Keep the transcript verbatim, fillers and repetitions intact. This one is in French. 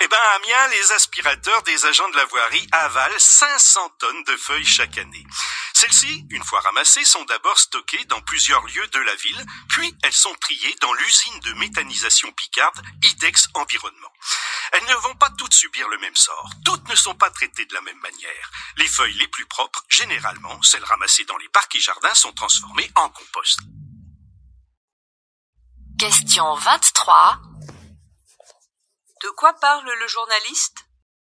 ben, à Amiens, les aspirateurs des agents de la voirie avalent cinq cents tonnes de feuilles chaque année. Celles-ci, une fois ramassées, sont d'abord stockées dans plusieurs lieux de la ville, puis elles sont triées dans l'usine de méthanisation picarde Idex Environnement. Elles ne vont pas toutes subir le même sort. Toutes ne sont pas traitées de la même manière. Les feuilles les plus propres, généralement, celles ramassées dans les parcs et jardins, sont transformées en compost. Question vingt-trois. De quoi parle le journaliste ?